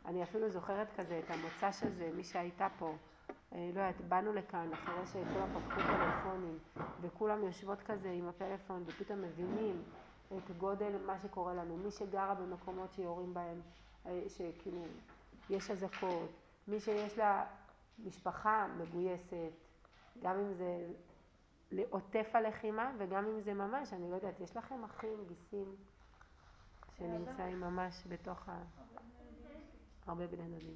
אני אפילו זוכרת כזה את המוצא שזה, מי שהייתה פה, לא יודעת, באנו לכאן אחרי שכולם פתחו טלפונים, וכולם יושבות כזה עם הפלאפון, ופתאום מבינים את גודל מה שקורה לנו. מי שגרה במקומות שיורים בהם, שכאילו יש אזעקות, מי שיש לה משפחה מגויסת, גם אם זה לעוטף הלחימה, וגם אם זה ממש, אני לא יודעת, יש לכם אחים, גיסים, שנמצאים ממש בתוך הרבה בני דודים.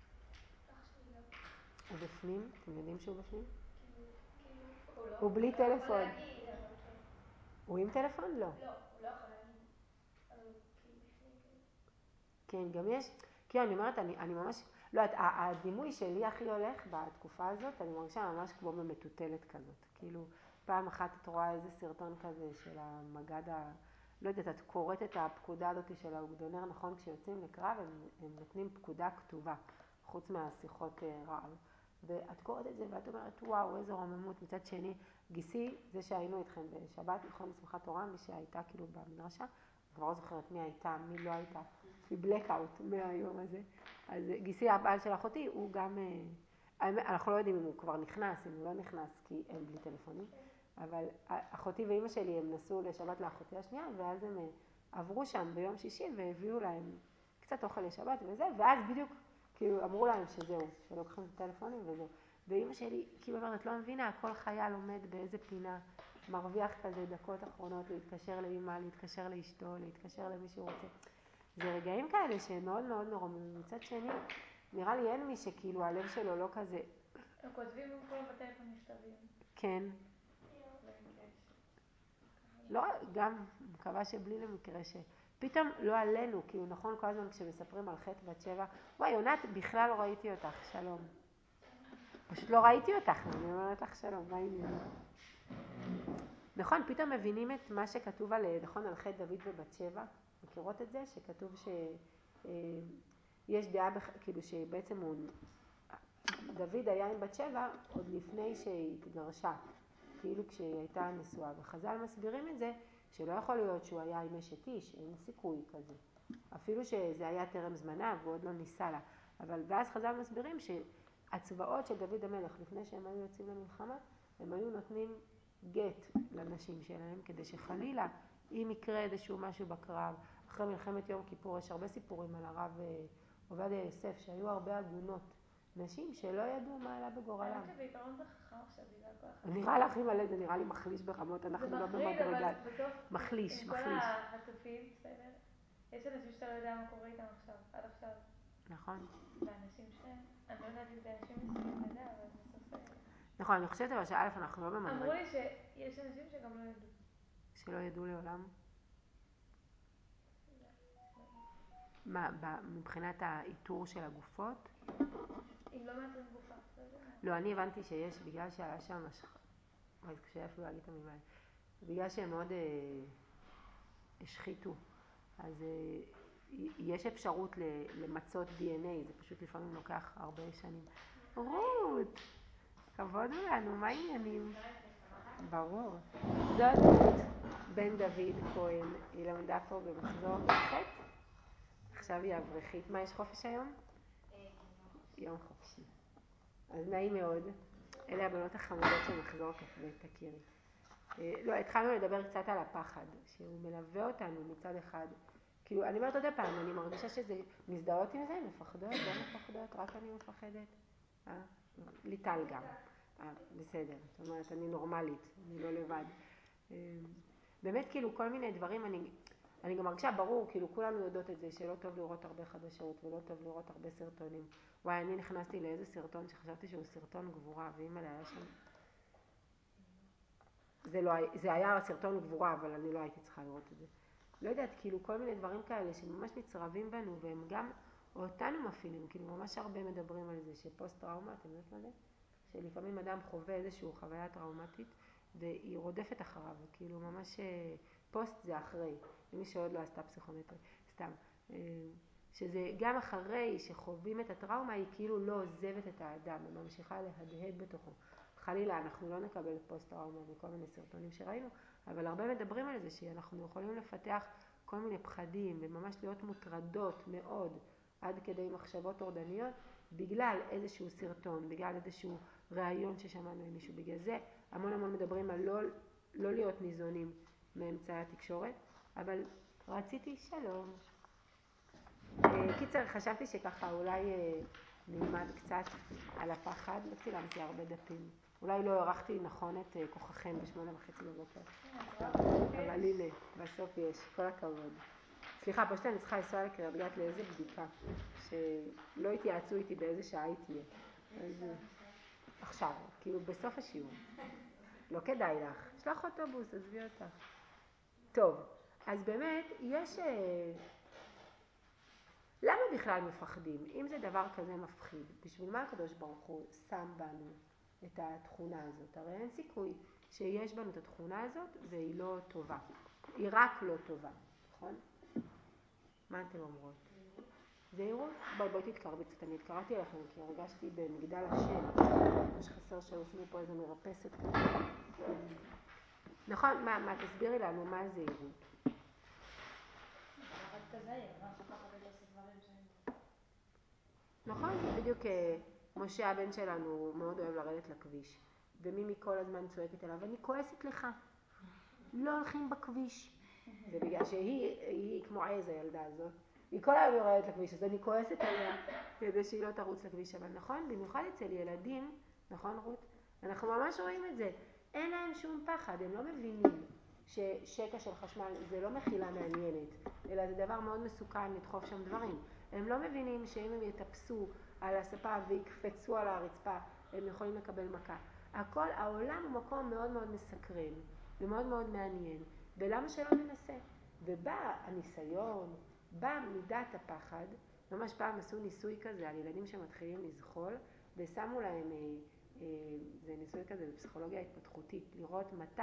הוא בפנים? אתם יודעים שהוא בפנים? הוא בלי טלפון. הוא עם טלפון? לא. לא, הוא לא יכול להגיד. אבל הוא כאילו בפנים כאילו. כן, גם יש, כן, אני אומרת, אני ממש, לא יודעת, הדימוי שלי הכי הולך בתקופה הזאת, אני מרגישה ממש כמו במטוטלת כזאת. כאילו, פעם אחת את רואה איזה סרטון כזה של המגד לא יודעת, את קוראת את הפקודה הזאת של האוגדונר, נכון? כשיוצאים לקרב, הם נותנים פקודה כתובה, חוץ מהשיחות רעל. ואת קוראת את זה ואת אומרת, וואו, איזו רוממות. מצד שני, גיסי, זה שהיינו איתכם בשבת, נכון, בשמחת תורה, מי שהייתה כאילו במדרשה, כבר לא זוכרת מי הייתה, מי לא הייתה, יש לי בלקאוט מהיום הזה. אז גיסי, הבעל של אחותי, הוא גם, אנחנו לא יודעים אם הוא כבר נכנס, אם הוא לא נכנס, כי הם בלי טלפונים. אבל אחותי ואמא שלי הם נסעו לשבת לאחותי השנייה, ואז הם עברו שם ביום שישי והביאו להם קצת אוכל לשבת וזה, ואז בדיוק כאילו אמרו להם שזהו, שלוקחים את הטלפונים וזהו. ואמא שלי כאילו אומרת, לא מבינה, כל חייל עומד באיזה פינה, מרוויח כזה דקות אחרונות להתקשר לאמא, להתקשר לאשתו, להתקשר למי שהוא רוצה. זה רגעים כאלה שהם מאוד מאוד מרוממים. מצד שני, נראה לי אין מי שכאילו הלב שלו לא כזה. הם כותבים כולם בטלפון מכתבים. כן. לא, גם מקווה שבלי למקרה שפתאום לא עלינו, כאילו נכון כל הזמן כשמספרים על חטא בת שבע, וואי, יונת, בכלל לא ראיתי אותך, שלום. פשוט לא ראיתי אותך, אני אומרת לך שלום, מה העניין? נכון, פתאום מבינים את מה שכתוב על, נכון, על חטא דוד ובת שבע, מכירות את זה? שכתוב שיש דעה, כאילו שבעצם דוד היה עם בת שבע עוד לפני שהיא התגרשה. כאילו כשהיא הייתה נשואה, וחז"ל מסבירים את זה שלא יכול להיות שהוא היה עם אשת איש, אין סיכוי כזה. אפילו שזה היה טרם זמנה והוא עוד לא ניסה לה. אבל ואז חז"ל מסבירים שהצבאות של דוד המלך לפני שהם היו יוצאים למלחמה, הם היו נותנים גט לנשים שלהם כדי שחלילה אם יקרה איזשהו משהו בקרב. אחרי מלחמת יום כיפור יש הרבה סיפורים על הרב עובדיה יוסף שהיו הרבה עגונות. נשים שלא ידעו מה עלה בגורלם. האמת שבעיקרון זה חכם עכשיו בגלל כל החיים. נראה לך מלא, זה נראה לי מחליש ברמות, אנחנו לא במדרגה. זה מחריד, אבל בסוף, מחליש. עם כל החטופים, בסדר? יש אנשים שאתה לא יודע מה קורה איתם עכשיו, עד עכשיו. נכון. ואנשים אני לא יודעת אם זה אנשים מסוימים לזה, אבל בסוף... נכון, אני חושבת אבל שא' אנחנו לא במדרגה. אמרו לי שיש אנשים שגם לא ידעו. שלא ידעו לעולם? מה, מבחינת האיתור של הגופות? אם לא מאתרים גופה, לא יודע. לא, אני הבנתי שיש, בגלל שהיה שם, אז קשה אפילו להגיד את המילה, בגלל שהם מאוד השחיתו, אז יש אפשרות למצות DNA, זה פשוט לפעמים לוקח הרבה שנים. רות, כבוד לנו, מה העניינים? ברור. זאת רות בן דוד כהן, היא למדה פה במחזור ח'. עכשיו היא אברכית. מה, יש חופש היום? יום חופשי. אז נעים מאוד. אלה הבנות החמודות של מחזור כ"ב, תכירי. לא, התחלנו לדבר קצת על הפחד, שהוא מלווה אותנו מצד אחד. כאילו, אני אומרת עוד הפעם, אני מרגישה שזה, מזדהות עם זה, מפחדות, לא מפחדות, רק אני מפחדת. ליטל גם. בסדר, זאת אומרת, אני נורמלית, אני לא לבד. באמת, כאילו, כל מיני דברים, אני גם מרגישה ברור, כאילו, כולנו יודעות את זה, שלא טוב לראות הרבה חדשות, ולא טוב לראות הרבה סרטונים. וואי, אני נכנסתי לאיזה סרטון שחשבתי שהוא סרטון גבורה, ואמא היה שם. זה היה סרטון גבורה, אבל אני לא הייתי צריכה לראות את זה. לא יודעת, כאילו, כל מיני דברים כאלה שממש נצרבים בנו, והם גם אותנו מפעילים, כאילו, ממש הרבה מדברים על זה, שפוסט טראומה, אתם יודעת מה זה? שלפעמים אדם חווה איזושהי חוויה טראומטית, והיא רודפת אחריו, כאילו, ממש פוסט זה אחרי, למי שעוד לא עשתה פסיכומטרי, סתם. שזה גם אחרי שחווים את הטראומה, היא כאילו לא עוזבת את האדם, היא ממשיכה להדהד בתוכו. חלילה, אנחנו לא נקבל פוסט טראומה מכל מיני סרטונים שראינו, אבל הרבה מדברים על זה שאנחנו יכולים לפתח כל מיני פחדים וממש להיות מוטרדות מאוד עד כדי מחשבות טורדניות, בגלל איזשהו סרטון, בגלל איזשהו רעיון ששמענו עם מישהו. בגלל זה המון מדברים על לא להיות ניזונים מאמצעי התקשורת, אבל רציתי שלום. קיצר, חשבתי שככה אולי נלמד קצת על הפחד, לא צילמתי הרבה דפים. אולי לא ערכתי נכון את כוחכם ב8:30 בבוקר. אבל הנה, בסוף יש, כל הכבוד. סליחה, פשוט אני צריכה לנסוע לקריית גת לאיזה בדיקה, שלא התייעצו איתי באיזה שעה היא תהיה. עכשיו, כאילו בסוף השיעור. לא כדאי לך. יש לך אוטובוס, עזבי אותך. טוב, אז באמת, יש... למה בכלל מפחדים? אם זה דבר כזה מפחיד, בשביל מה הקדוש ברוך הוא שם בנו את התכונה הזאת? הרי אין סיכוי שיש בנו את התכונה הזאת והיא לא טובה. היא רק לא טובה, נכון? מה אתם אומרות? זהירות? בואי תתקרבי קצת, אני התקרבתי אליכם כי הרגשתי במגדל השם. יש חסר שעושים פה איזה מרפסת כזה. נכון? מה, תסבירי לנו מה הזהירות? נכון, בדיוק משה הבן שלנו מאוד אוהב לרדת לכביש, ומימי כל הזמן צועקת אליו, אני כועסת לך, לא הולכים בכביש. זה בגלל שהיא כמו עז הילדה הזאת, היא כל היום יורדת לכביש, אז אני כועסת עליה כדי שהיא לא תרוץ לכביש. אבל נכון, במיוחד אצל ילדים, נכון רות? אנחנו ממש רואים את זה, אין להם שום פחד, הם לא מבינים ששקע של חשמל זה לא מחילה מעניינת, אלא זה דבר מאוד מסוכן לדחוף שם דברים. הם לא מבינים שאם הם יטפסו על הספה ויקפצו על הרצפה, הם יכולים לקבל מכה. הכל, העולם הוא מקום מאוד מסקרן ומאוד מעניין, ולמה שלא ננסה? ובא הניסיון, בא מידת הפחד, ממש פעם עשו ניסוי כזה על ילדים שמתחילים לזחול, ושמו להם, זה ניסוי כזה בפסיכולוגיה התפתחותית, לראות מתי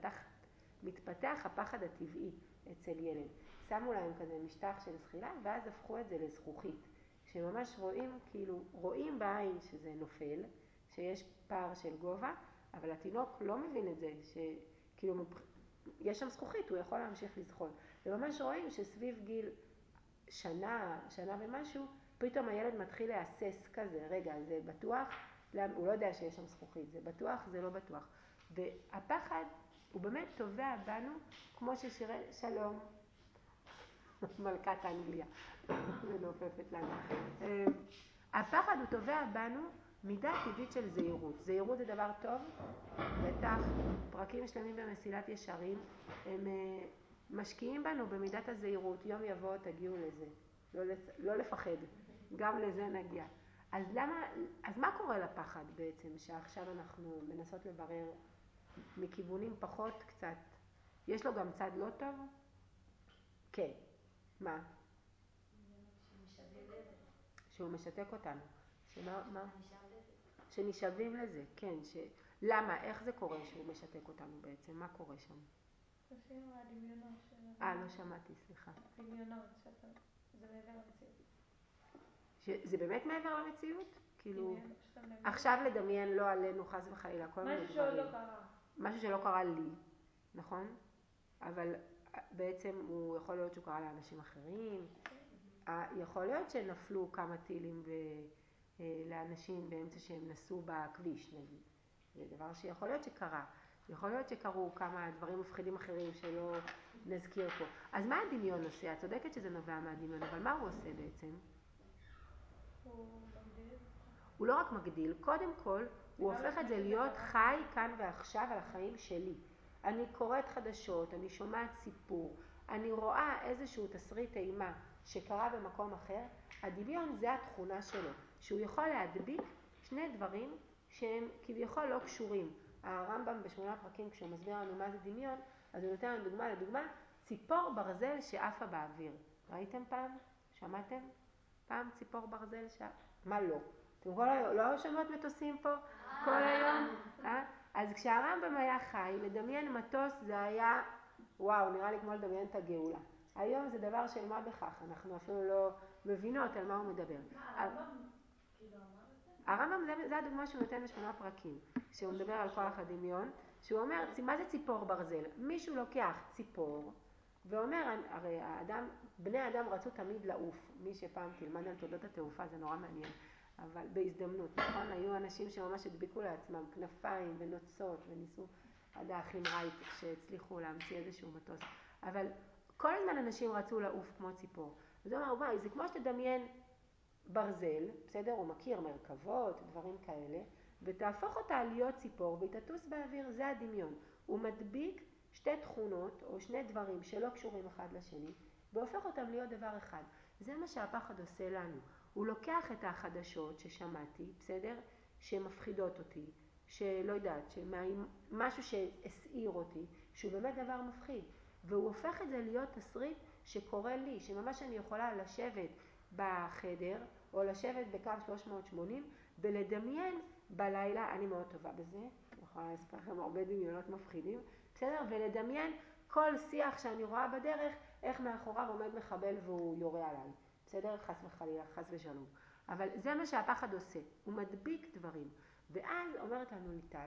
מתפתח הפחד הטבעי אצל ילד. שמו להם כזה משטח של זחילה, ואז הפכו את זה לזכוכית. שממש רואים, כאילו, רואים בעין שזה נופל, שיש פער של גובה, אבל התינוק לא מבין את זה, שכאילו, יש שם זכוכית, הוא יכול להמשיך לזחול. וממש רואים שסביב גיל שנה ומשהו, פתאום הילד מתחיל להסס כזה, רגע, זה בטוח? הוא לא יודע שיש שם זכוכית, זה בטוח, זה לא בטוח. והפחד הוא באמת טובע בנו, כמו ששירי, שלום, מלכת אנגליה, ונופפת לנו. הפחד הוא טובע בנו מידה טבעית של זהירות. זהירות זה דבר טוב, בטח פרקים שלמים במסילת ישרים, הם משקיעים בנו במידת הזהירות, יום יבוא תגיעו לזה, לא לפחד, גם לזה נגיע. אז מה קורה לפחד בעצם, שעכשיו אנחנו מנסות לברר מכיוונים פחות קצת, יש לו גם צד לא טוב? כן. מה? שהוא משתק אותנו. מה? שנשאבים לזה, כן. למה? איך זה קורה שהוא משתק אותנו בעצם? מה קורה שם? לפעמים הדמיונות שלנו. לא שמעתי, סליחה. דמיונות, זה מעבר למציאות. זה באמת מעבר למציאות? כאילו, עכשיו לדמיין לא עלינו חס וחלילה, כל מיני דברים. משהו שעוד לא קרה. משהו שלא קרה לי, נכון? אבל בעצם הוא יכול להיות שהוא קרה לאנשים אחרים. יכול להיות שנפלו כמה טילים לאנשים באמצע שהם נסעו בכביש, נגיד. זה דבר שיכול להיות שקרה. יכול להיות שקרו כמה דברים מפחידים אחרים שלא נזכיר פה. אז מה הדמיון עושה? את צודקת שזה נובע מהדמיון, אבל מה הוא עושה בעצם? הוא מגדיל. הוא לא רק מגדיל, קודם כל הוא הופך את זה להיות חי כאן ועכשיו על החיים שלי. אני קוראת חדשות, אני שומעת סיפור, אני רואה איזשהו תסריט אימה שקרה במקום אחר. הדמיון זה התכונה שלו, שהוא יכול להדביק שני דברים שהם כביכול לא קשורים. הרמב"ם ב8 פרקים כשהוא מסביר לנו מה זה דמיון, אז הוא נותן לנו לדוגמה, ציפור ברזל שעפה באוויר. ראיתם פעם? שמעתם? פעם ציפור ברזל מה לא? אתם לא שומעות מטוסים פה כל היום? אז כשהרמב"ם היה חי, לדמיין מטוס זה היה, וואו, נראה לי כמו לדמיין את הגאולה. היום זה דבר של מה בכך, אנחנו אפילו לא מבינות על מה הוא מדבר. הרמב"ם כאילו אמר את זה? הרמב"ם זה הדוגמה שהוא נותן ב8 פרקים, שהוא מדבר על כוח הדמיון, שהוא אומר, מה זה ציפור ברזל? מישהו לוקח ציפור, ואומר, הרי בני האדם רצו תמיד לעוף. מי שפעם תלמד על תולדות התעופה זה נורא מעניין. אבל בהזדמנות, נכון? היו אנשים שממש הדביקו לעצמם כנפיים ונוצות וניסו עד האחים רייט שהצליחו להמציא איזשהו מטוס. אבל כל הזמן אנשים רצו לעוף כמו ציפור. אז הוא אמר, וואי, זה כמו שתדמיין ברזל, בסדר? הוא מכיר מרכבות, דברים כאלה, ותהפוך אותה להיות ציפור והיא תטוס באוויר, זה הדמיון. הוא מדביק שתי תכונות או שני דברים שלא קשורים אחד לשני, והופך אותם להיות דבר אחד. זה מה שהפחד עושה לנו. הוא לוקח את החדשות ששמעתי, בסדר? שמפחידות אותי, שלא יודעת, משהו שהסעיר אותי, שהוא באמת דבר מפחיד, והוא הופך את זה להיות תסריט שקורה לי, שממש אני יכולה לשבת בחדר, או לשבת בקו 380, ולדמיין בלילה, אני מאוד טובה בזה, אני יכולה להספר לכם הרבה דמיונות מפחידים, בסדר? ולדמיין כל שיח שאני רואה בדרך, איך מאחוריו עומד מחבל והוא יורה עליי, בסדר? חס וחלילה, חס ושלום. אבל זה מה שהפחד עושה, הוא מדביק דברים. ואז אומרת לנו ליטל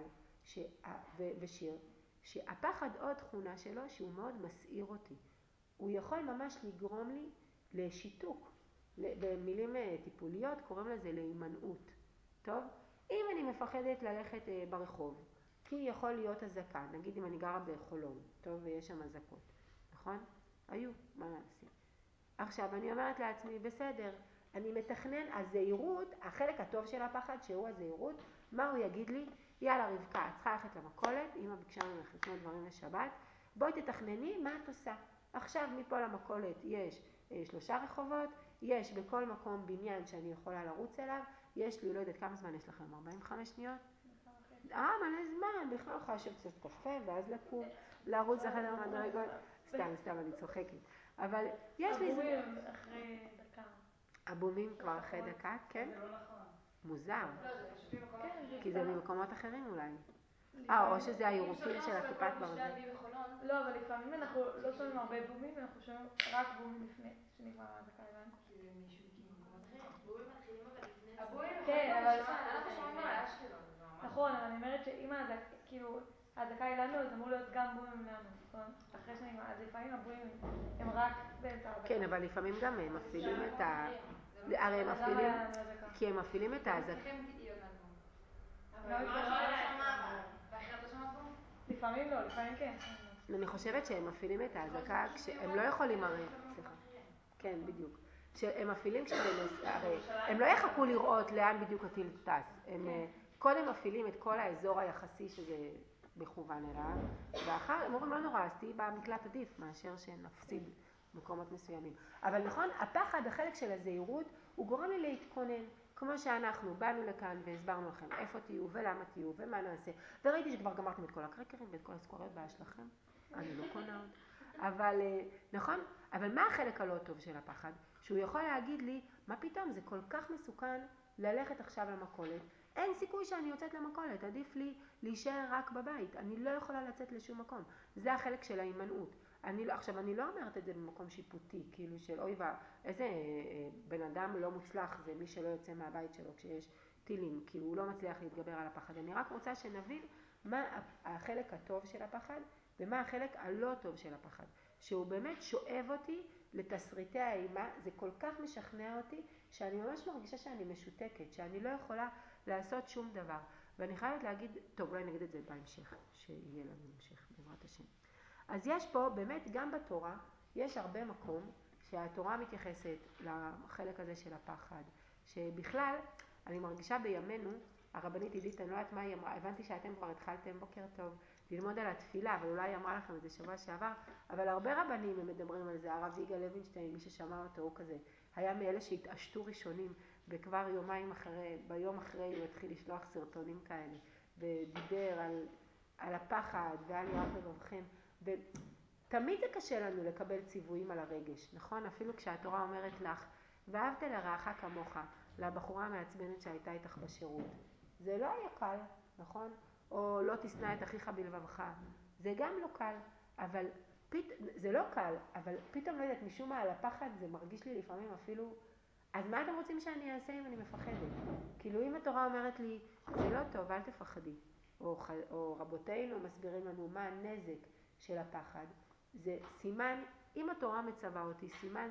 ושיר, שהפחד עוד תכונה שלו שהוא מאוד מסעיר אותי. הוא יכול ממש לגרום לי לשיתוק. במילים טיפוליות קוראים לזה להימנעות. טוב? אם אני מפחדת ללכת ברחוב, כי יכול להיות אזעקה, נגיד אם אני גרה בחולון, טוב, ויש שם אזעקות, נכון? היו, מה נעשה? עכשיו אני אומרת לעצמי, בסדר, אני מתכנן, הזהירות, החלק הטוב של הפחד שהוא הזהירות, מה הוא יגיד לי? יאללה רבקה, את צריכה ללכת למכולת, אמא ביקשה ממך לקנות דברים לשבת, בואי תתכנני מה את עושה. עכשיו מפה למכולת יש 3 רחובות, יש בכל מקום בניין שאני יכולה לרוץ אליו, יש לי, לא יודעת כמה זמן יש לכם, 45 שניות? מלא זמן, בכלל יכולה לשבת קצת קפה ואז לקום, לרוץ לחדר מדרגות, סתם אני צוחקת. אבל יש לי... הבומים אחרי דקה. הבומים כבר אחרי דקה, כן? זה לא נכון. מוזר. לא, זה פשוט ממקומות אחרים. כי זה ממקומות אחרים אולי. או שזה הירוקים של הכיפת ברזל. לא, אבל לפעמים אנחנו לא שומעים הרבה בומים, אנחנו שומעים רק בומים לפני שנגמר הדקה הבאה. כי זה מישהו ממקומות אחרים. הבומים מתחילים אבל לפני זה. הבומים כן, אבל... אנחנו שומעים על אשקלון. נכון, אבל אני אומרת שאם ההדקה היא לנו, אז אמור להיות גם בומים לנו, נכון? אחרי שנגמר, אז לפעמים הבומים הם רק באמצע ההדקה. כן, אבל לפעמים גם הם מפעילים את ה... הרי הם מפעילים... כי הם מפעילים את ההדקה. אבל לא שמע, ואחרת לא שמעת בו? לפעמים לא, לפעמים כן. אני חושבת שהם מפעילים את ההדקה כשהם לא יכולים הרי... סליחה. כן, בדיוק. שהם מפעילים הרי הם לא יחכו לראות לאן בדיוק הטיל טס. הם קודם מפעילים את כל האזור היחסי שזה מכוון אליו, ואחר הם אומרים לא נורא, אז תהי במקלט עדיף מאשר שנפסיד מקומות מסוימים. אבל נכון, הפחד, החלק של הזהירות, הוא גורם לי להתכונן. כמו שאנחנו באנו לכאן והסברנו לכם איפה תהיו ולמה תהיו ומה נעשה. וראיתי שכבר גמרתם את כל הקרקרים ואת כל הסקוריות בעיה שלכם. אני לא קונה עוד. אבל, נכון? אבל מה החלק הלא טוב של הפחד? שהוא יכול להגיד לי, מה פתאום, זה כל כך מסוכן ללכת עכשיו למכולת. אין סיכוי שאני יוצאת למכולת, עדיף לי להישאר רק בבית. אני לא יכולה לצאת לשום מקום. זה החלק של ההימנעות. עכשיו, אני לא אומרת את זה במקום שיפוטי, כאילו של אוי איזה בן אדם לא מוצלח זה מי שלא יוצא מהבית שלו כשיש טילים, כי הוא לא מצליח להתגבר על הפחד. אני רק רוצה שנבין מה החלק הטוב של הפחד ומה החלק הלא טוב של הפחד. שהוא באמת שואב אותי לתסריטי האימה, זה כל כך משכנע אותי שאני ממש מרגישה שאני משותקת, שאני לא יכולה לעשות שום דבר. ואני חייבת להגיד, טוב, אולי נגיד את זה בהמשך, שיהיה לנו המשך בעזרת השם. אז יש פה באמת גם בתורה, יש הרבה מקום שהתורה מתייחסת לחלק הזה של הפחד, שבכלל אני מרגישה בימינו, הרבנית עידית, אני לא יודעת מה היא אמרה, הבנתי שאתם כבר התחלתם בוקר טוב ללמוד על התפילה, אבל אולי היא אמרה לכם את זה שבוע שעבר, אבל הרבה רבנים הם מדברים על זה, הרב יגאל לוינשטיין, מי ששמע אותו הוא כזה, היה מאלה שהתעשתו ראשונים, וכבר יומיים אחרי, ביום אחרי הוא התחיל לשלוח סרטונים כאלה, ודיבר על הפחד ועל יראת לבבכם, ותמיד זה קשה לנו לקבל ציוויים על הרגש, נכון? אפילו כשהתורה אומרת לך, ואהבת לרעך כמוך, לבחורה המעצבנת שהייתה איתך בשירות. זה לא היה קל, נכון? או לא תשנא את אחיך בלבבך. זה גם לא קל, אבל זה לא קל, אבל פתאום לא יודעת, משום מה על הפחד זה מרגיש לי לפעמים אפילו, אז מה אתם רוצים שאני אעשה אם אני מפחדת? כאילו אם התורה אומרת לי, זה לא טוב, אל תפחדי. או רבותינו מסבירים לנו מה הנזק של הפחד. זה סימן אם התורה מצווה אותי, סימן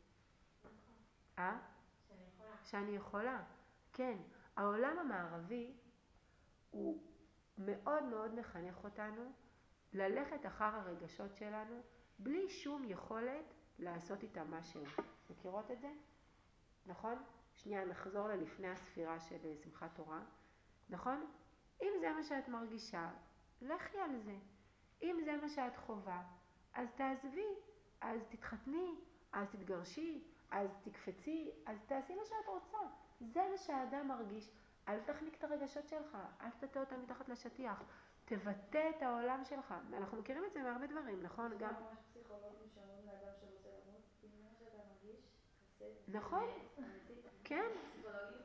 שאני יכולה. כן, העולם המערבי הוא מאוד מאוד מחנך אותנו ללכת אחר הרגשות שלנו בלי שום יכולת לעשות איתם משהו. מכירות את זה? נכון? שנייה, נחזור ללפני הספירה של שמחת תורה. נכון? אם זה מה שאת מרגישה, לכי על זה. אם זה מה שאת חובה, אז תעזבי, אז תתחתני, אז תתגרשי, אז תקפצי, אז תעשי מה שאת רוצה. זה מה שהאדם מרגיש. אל תחניק את הרגשות שלך, אל תטה אותם מתחת לשטיח. תבטא את העולם שלך. אנחנו מכירים את זה מהרבה דברים, נכון? יש גם... ממש פסיכולוגים שאומרים לאדם שרוצה למות, אם זה מה שאתה מרגיש, נכון, אמיתי. כן. פסיכולוגים?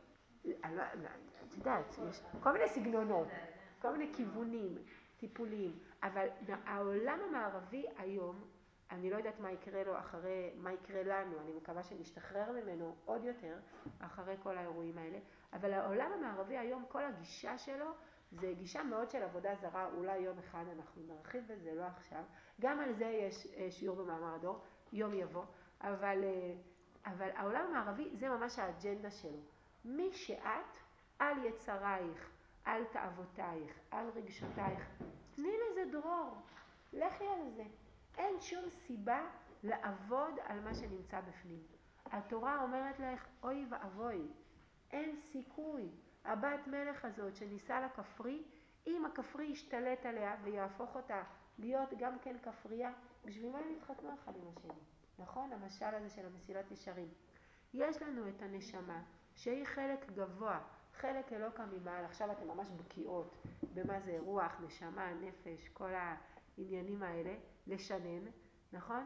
את יודעת, יש כל מיני סגנונות, כל מיני כיוונים, טיפולים, אבל העולם המערבי היום, אני לא יודעת מה יקרה לו אחרי, מה יקרה לנו, אני מקווה שנשתחרר ממנו עוד יותר אחרי כל האירועים האלה, אבל העולם המערבי היום, כל הגישה שלו, זה גישה מאוד של עבודה זרה, אולי יום אחד אנחנו נרחיב בזה, לא עכשיו, גם על זה יש שיעור במאמר הדור, יום יבוא, אבל העולם המערבי זה ממש האג'נדה שלו. מי שאת, על יצרייך, על תאוותייך, על רגשותייך, תני לזה דרור, לכי על זה. אין שום סיבה לעבוד על מה שנמצא בפנים. התורה אומרת לך, אוי ואבוי, אין סיכוי. הבת מלך הזאת שניסה לכפרי, אם הכפרי ישתלט עליה ויהפוך אותה להיות גם כן כפרייה, בשביל מה הם יתחתנו אחד עם השני? נכון? המשל הזה של המסילת ישרים. יש לנו את הנשמה שהיא חלק גבוה, חלק אלוקה ממעל. עכשיו אתם ממש בקיאות במה זה רוח, נשמה, נפש, כל העניינים האלה, לשנן, נכון?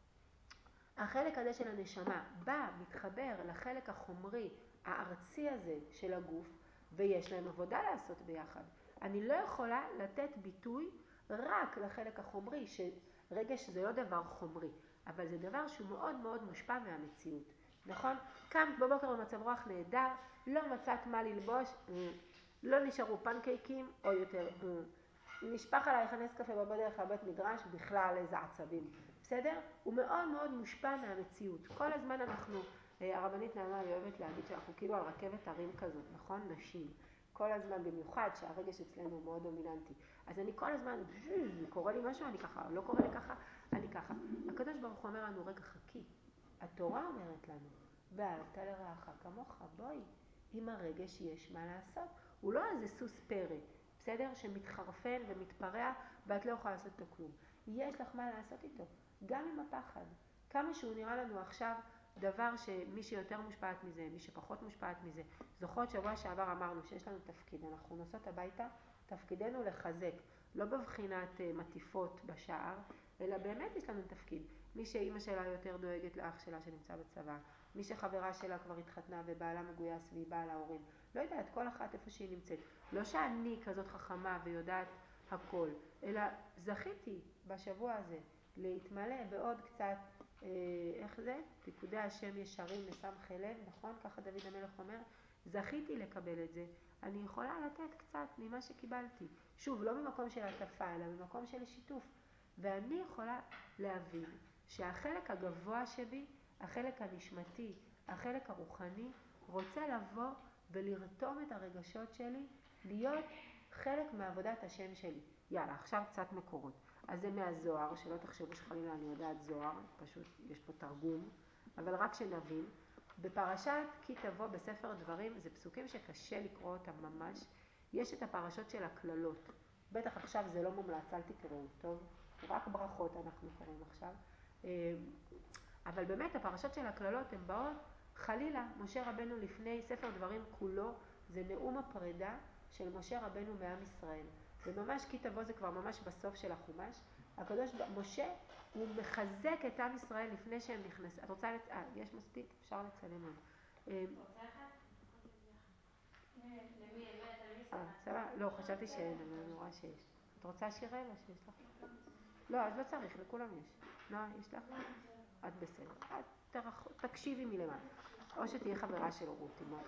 החלק הזה של הנשמה בא, מתחבר לחלק החומרי, הארצי הזה של הגוף, ויש להם עבודה לעשות ביחד. אני לא יכולה לתת ביטוי רק לחלק החומרי, שרגש זה לא דבר חומרי, אבל זה דבר שהוא מאוד מאוד מושפע מהמציאות. נכון? קמת בבוקר במצב רוח נהדר, לא מצאת מה ללבוש, לא נשארו פנקייקים, או יותר, נשפח עלייך נס קפה בדרך לבית מדרש, בכלל איזה עצבים. בסדר? הוא מאוד מאוד מושפע מהמציאות. כל הזמן אנחנו, הרבנית נעמה היא אוהבת להגיד שאנחנו כאילו על רכבת הרים כזאת, נכון? נשים. כל הזמן, במיוחד שהרגש אצלנו הוא מאוד דומיננטי. אז אני כל הזמן, קורא לי משהו, אני ככה, לא קורא לי ככה, אני ככה. הקדוש ברוך הוא אומר לנו, רגע חכי. התורה אומרת לנו, ואהבת לרעך כמוך, בואי, עם הרגש יש מה לעשות. הוא לא איזה סוס פרא, בסדר? שמתחרפן ומתפרע, ואת לא יכולה לעשות אותו כלום. יש לך מה לעשות איתו, גם עם הפחד. כמה שהוא נראה לנו עכשיו דבר שמי שיותר מושפעת מזה, מי שפחות מושפעת מזה. זוכרות שבוע שעבר אמרנו שיש לנו תפקיד, אנחנו נוסעות הביתה, תפקידנו לחזק, לא בבחינת מטיפות בשער, אלא באמת יש לנו תפקיד. מי שאימא שלה יותר דואגת לאח שלה שנמצא בצבא, מי שחברה שלה כבר התחתנה ובעלה מגויס והיא באה להורים, לא יודעת, כל אחת איפה שהיא נמצאת. לא שאני כזאת חכמה ויודעת הכל, אלא זכיתי בשבוע הזה להתמלא בעוד קצת, איך זה? פיקודי השם ישרים לשמחי לב, נכון? ככה דוד המלך אומר, זכיתי לקבל את זה. אני יכולה לתת קצת ממה שקיבלתי. שוב, לא ממקום של הטפה, אלא ממקום של שיתוף. ואני יכולה להבין שהחלק הגבוה שבי, החלק הנשמתי, החלק הרוחני, רוצה לבוא ולרתום את הרגשות שלי, להיות חלק מעבודת השם שלי. יאללה, עכשיו קצת מקורות. אז זה מהזוהר, שלא תחשבו שחלילה אני יודעת זוהר, פשוט יש פה תרגום, אבל רק שנבין. בפרשת כי תבוא בספר דברים, זה פסוקים שקשה לקרוא אותם ממש. יש את הפרשות של הכללות. בטח עכשיו זה לא מומלץ, אל תקראו, טוב? רק ברכות אנחנו קוראים עכשיו. אבל באמת הפרשות של הכללות הן באות, חלילה, משה רבנו לפני ספר דברים כולו, זה נאום הפרידה של משה רבנו מעם ישראל. וממש כי תבוא זה כבר ממש בסוף של החומש. הקדוש משה הוא מחזק את עם ישראל לפני שהם נכנסים. את רוצה יש מספיק? אפשר לצלם עוד. רוצה אחד? למי? סבבה? לא, חשבתי שאין, אני רואה שיש. את רוצה שיראל או שיש לך? לא, אז לא צריך, לכולם יש. נועה, יש לך? את בסדר. את תקשיבי מלמעלה. או שתהיה חברה של רות, היא מאוד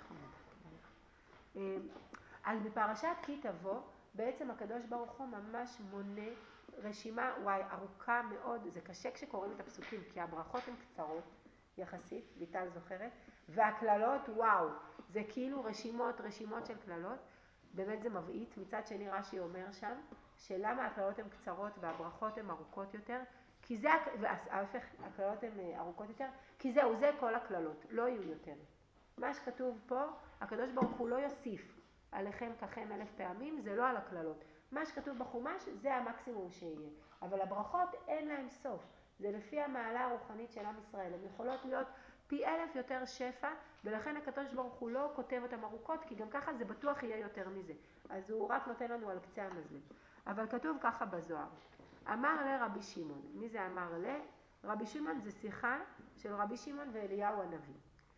חמודה. אז בפרשת כי תבוא, בעצם הקדוש ברוך הוא ממש מונה רשימה, וואי, ארוכה מאוד, זה קשה כשקוראים את הפסוקים, כי הברכות הן קצרות יחסית, ביטל זוכרת, והכללות, וואו, זה כאילו רשימות של כללות, באמת זה מבעית. מצד שני רש"י אומר שם, שלמה הכללות הן קצרות והברכות הן ארוכות יותר, כי זה, וההפך, הכללות הן ארוכות יותר, כי זהו, זה כל הכללות, לא יהיו יותר. מה שכתוב פה, הקדוש ברוך הוא לא יוסיף עליכם ככם 1000 פעמים, זה לא על הכללות. מה שכתוב בחומש זה המקסימום שיהיה. אבל הברכות אין להם סוף. זה לפי המעלה הרוחנית של עם ישראל. הן יכולות להיות פי 1000 יותר שפע, ולכן הקדוש ברוך הוא לא כותב אותם ארוכות, כי גם ככה זה בטוח יהיה יותר מזה. אז הוא רק נותן לנו על קצה המזלג. אבל כתוב ככה בזוהר. אמר לרבי שמעון. מי זה אמר ל? רבי שמעון זה שיחה של רבי שמעון ואליהו הנביא.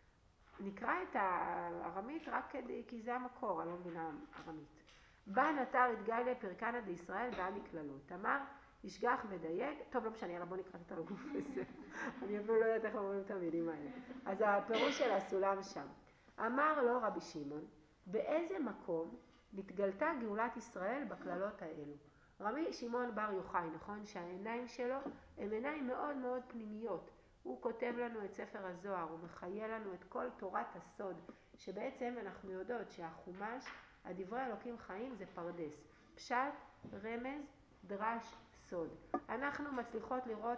נקרא את הארמית רק כי זה המקור, אני לא מבינה ארמית. בא נתר התגיילה פרקנה דישראל בעלי כללות. אמר, ישגח מדייק, טוב לא משנה, יאללה בוא נקרא את הגוף הזה. אני אפילו לא יודעת איך אומרים את המילים האלה. אז הפירוש של הסולם שם. אמר לו רבי שמעון, באיזה מקום נתגלתה גאולת ישראל בכללות האלו? רבי שמעון בר יוחאי, נכון שהעיניים שלו הם עיניים מאוד מאוד פנימיות. הוא כותב לנו את ספר הזוהר, הוא מחיה לנו את כל תורת הסוד, שבעצם אנחנו יודעות שהחומש, הדברי אלוקים חיים זה פרדס, פשט, רמז, דרש, סוד. אנחנו מצליחות לראות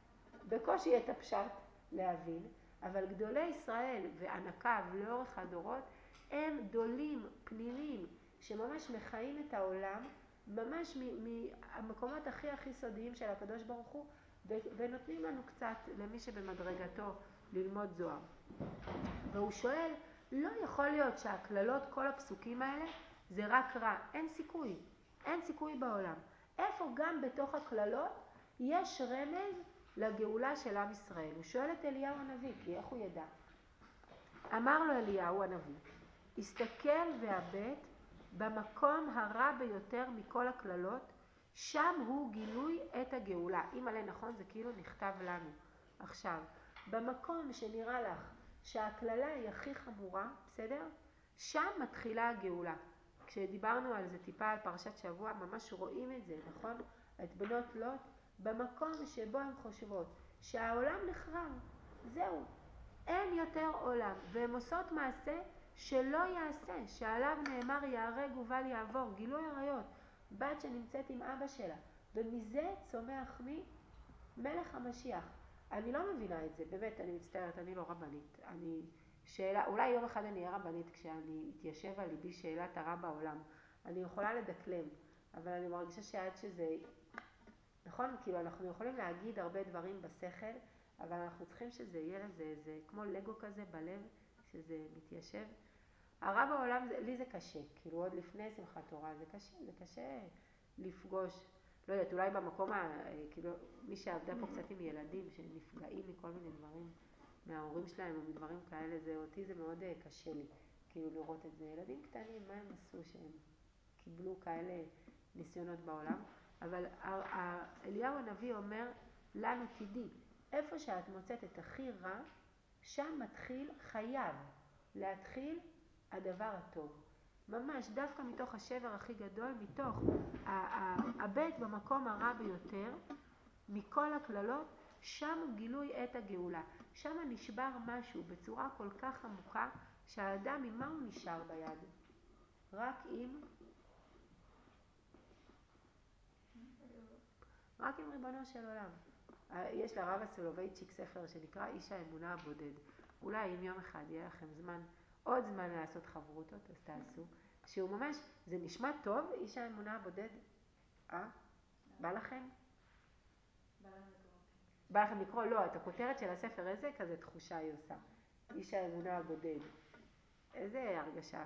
בקושי את הפשט להבין, אבל גדולי ישראל וענקיו לאורך הדורות הם גדולים פנימיים שממש מחיים את העולם, ממש מהמקומות הכי סודיים של הקדוש ברוך הוא, ונותנים לנו קצת למי שבמדרגתו ללמוד זוהר. והוא שואל, לא יכול להיות שהכללות, כל הפסוקים האלה, זה רק רע. אין סיכוי בעולם. איפה גם בתוך הכללות יש רמז לגאולה של עם ישראל? הוא שואל את אליהו הנביא, כי איך הוא ידע? אמר לו אליהו הנביא, הסתכל והבט במקום הרע ביותר מכל הכללות, שם הוא גילוי את הגאולה. אם עלי נכון, זה כאילו נכתב לנו. עכשיו, במקום שנראה לך שהכללה היא הכי חמורה, בסדר? שם מתחילה הגאולה. כשדיברנו על זה טיפה על פרשת שבוע, ממש רואים את זה, נכון? את בנות לוט, במקום שבו הן חושבות שהעולם נחרב, זהו, אין יותר עולם, והן עושות מעשה שלא יעשה, שעליו נאמר יהרג ובל יעבור, גילוי עריות, בת שנמצאת עם אבא שלה, ומזה צומח מי? מלך המשיח. אני לא מבינה את זה, באמת, אני מצטערת, אני לא רבנית. אולי יום אחד אני אהיה רבנית כשאני אתיישב על ליבי שאלת הרע בעולם. אני יכולה לדקלם, אבל אני מרגישה שעד שזה, נכון? כאילו אנחנו יכולים להגיד הרבה דברים בשכל, אבל אנחנו צריכים שזה יהיה לזה, זה כמו לגו כזה בלב, שזה מתיישב. הרע בעולם, לי זה קשה, כאילו עוד לפני שמחת תורה, זה קשה לפגוש, לא יודעת, אולי במקום, כאילו מי שעבדה פה קצת עם ילדים שנפגעים מכל מיני דברים, מההורים שלהם או מדברים כאלה, אותי זה מאוד קשה לי, כאילו לראות את זה. ילדים קטנים, מה הם עשו שהם קיבלו כאלה ניסיונות בעולם? אבל אליהו הנביא אומר לנו, תדעי, איפה שאת מוצאת את הכי רע, שם חייב להתחיל הדבר הטוב. ממש, דווקא מתוך השבר הכי גדול, מתוך הבית במקום הרע ביותר, מכל הכללות, שם הוא גילוי את הגאולה. שם נשבר משהו בצורה כל כך עמוקה, שהאדם עם מה הוא נשאר ביד? רק עם ריבונו של עולם. יש לרב הסולובייצ'יק ספר שנקרא איש האמונה הבודד. אולי אם יום אחד יהיה לכם עוד זמן לעשות חברותות, אז תעשו. שהוא ממש, זה נשמע טוב, איש האמונה הבודד. בא לכם? בא לכם לקרוא? לא, את הכותרת של הספר איזה כזה תחושה היא עושה. איש האמונה הבודד. איזה הרגשה?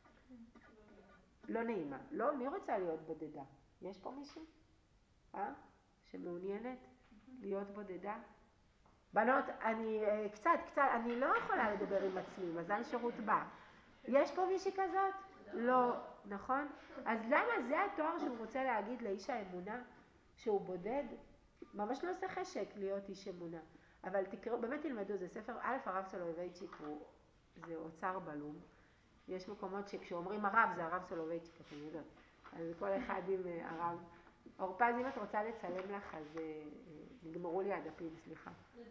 לא נעימה. לא, מי רוצה להיות בודדה? יש פה מישהו? שמעוניינת להיות בודדה? בנות, אני אני לא יכולה לדבר עם עצמי, מזל שירות בא. יש פה מישהי כזאת? לא, נכון? אז למה זה התואר שהוא רוצה להגיד לאיש האמונה שהוא בודד? ממש לא עושה חשק להיות איש אמונה. אבל תקראו, באמת תלמדו, זה ספר, הרב סולובייצ'יק זה אוצר בלום. יש מקומות שכשאומרים הרב זה הרב סולובייצ'יק, אתם יודעות. אז כל אחד עם הרב. אורפז, אם את רוצה לצלם לך, אז נגמרו לי הדפים, סליחה.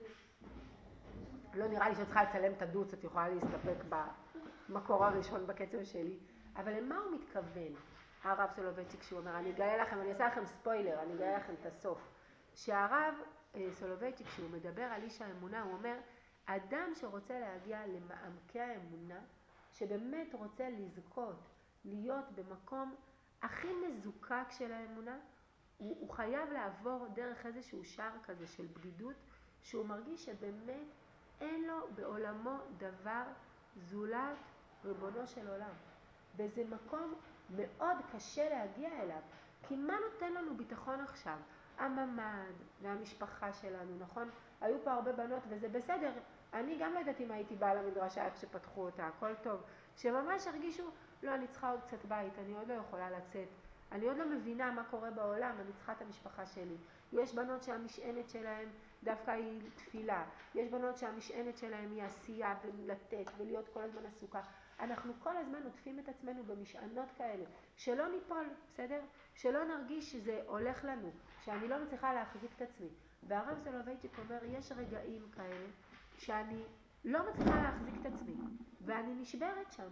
לא נראה לי שאת צריכה לצלם את הדוץ, את יכולה להסתפק במקור הראשון בקצב שלי. אבל למה הוא מתכוון, הרב סולובייצ'יק, שהוא אומר, אני אגלה לכם, אני אעשה לכם ספוילר, אני אגלה לכם את הסוף. שהרב סולובייצ'יק, שהוא מדבר על איש האמונה, הוא אומר, אדם שרוצה להגיע למעמקי האמונה, שבאמת רוצה לזכות, להיות במקום הכי מזוקק של האמונה, הוא חייב לעבור דרך איזשהו שער כזה של בדידות, שהוא מרגיש שבאמת אין לו בעולמו דבר זולת ריבונו של עולם. וזה מקום מאוד קשה להגיע אליו, כי מה נותן לנו ביטחון עכשיו? הממד והמשפחה שלנו, נכון? היו פה הרבה בנות וזה בסדר, אני גם לא יודעת אם הייתי באה למדרשה איך שפתחו אותה, הכל טוב. שממש הרגישו, לא, אני צריכה עוד קצת בית, אני עוד לא יכולה לצאת. אני עוד לא מבינה מה קורה בעולם, אני צריכה את המשפחה שלי. יש בנות שהמשענת שלהם דווקא היא תפילה. יש בנות שהמשענת שלהם היא עשייה ולתת ולהיות כל הזמן עסוקה. אנחנו כל הזמן עוטפים את עצמנו במשענות כאלה, שלא ניפול, בסדר? שלא נרגיש שזה הולך לנו, שאני לא מצליחה להחזיק את עצמי. והרב סולובייצ'יק אומר, יש רגעים כאלה שאני לא מצליחה להחזיק את עצמי, ואני נשברת שם.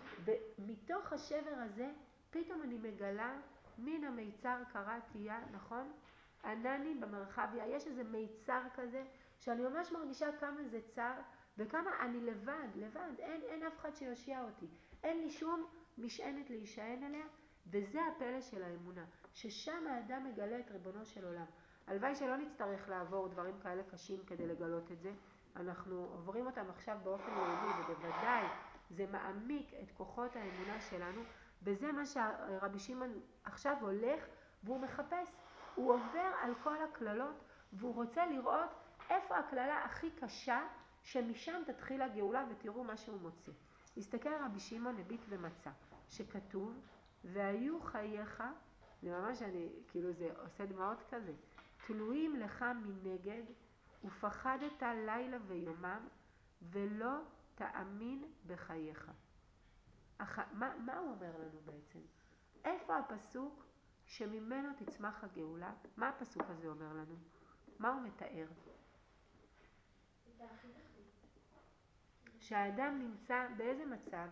ומתוך השבר הזה, פתאום אני מגלה, מן המיצר קראתיה, נכון? ענני במרחביה, יש איזה מיצר כזה, שאני ממש מרגישה כמה זה צר, וכמה אני לבד, אין אף אחד שיושיע אותי. אין לי שום משענת להישען עליה, וזה הפלא של האמונה, ששם האדם מגלה את ריבונו של עולם. הלוואי שלא נצטרך לעבור דברים כאלה קשים כדי לגלות את זה. אנחנו עוברים אותם עכשיו באופן לאומי, ובוודאי זה מעמיק את כוחות האמונה שלנו, וזה מה שרבי שמעון עכשיו הולך והוא מחפש. הוא עובר על כל הכללות והוא רוצה לראות איפה הכללה הכי קשה, שמשם תתחיל הגאולה, ותראו מה שהוא מוצא. הסתכל רבי שמעון הביט ומצא שכתוב, והיו חייך, זה ממש כאילו זה עושה דמעות כזה, תלויים לך מנגד, ופחדת לילה ויומם, ולא תאמין בחייך. מה הוא אומר לנו בעצם? איפה הפסוק שממנו תצמח הגאולה? מה הפסוק הזה אומר לנו? מה הוא מתאר? שהאדם נמצא באיזה מצב?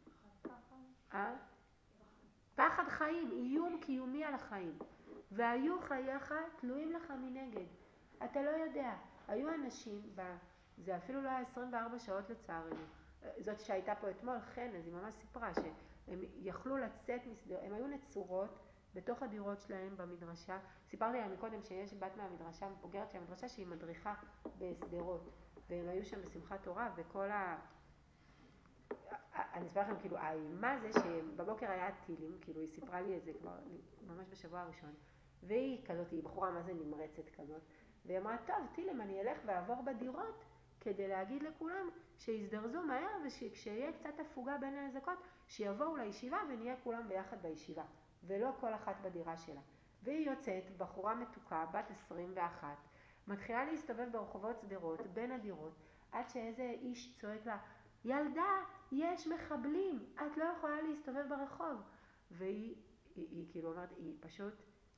פחד חיים, איום קיומי על החיים. והיו חייך תלויים לך מנגד. אתה לא יודע. היו אנשים, זה אפילו לא היה 24 שעות לצערנו. זאת שהייתה פה אתמול, חן, אז היא ממש סיפרה שהם יכלו לצאת, הם היו נצורות בתוך הדירות שלהם במדרשה. סיפרתי לה מקודם שיש בת מהמדרשה, מבוגרת של המדרשה, שהיא מדריכה בסדרות. והם היו שם בשמחת תורה, וכל אני אספר לכם, כאילו, האימה זה שבבוקר היה טילים, כאילו, היא סיפרה לי את זה כבר ממש בשבוע הראשון, והיא כזאת, היא בחורה מה זה נמרצת כזאת, והיא אמרה, טוב, טילים, אני אלך ועבור בדירות, כדי להגיד לכולם שיזדרזו מהר, וכשיהיה קצת הפוגה בין האזעקות, שיבואו לישיבה ונהיה כולם ביחד בישיבה, ולא כל אחת בדירה שלה. והיא יוצאת, בחורה מתוקה, בת 21, מתחילה להסתובב ברחובות סדרות, בין הדירות, עד שאיזה איש צועק לה, ילדה, יש מחבלים, את לא יכולה להסתובב ברחוב. והיא כאילו אומרת, היא פשוט,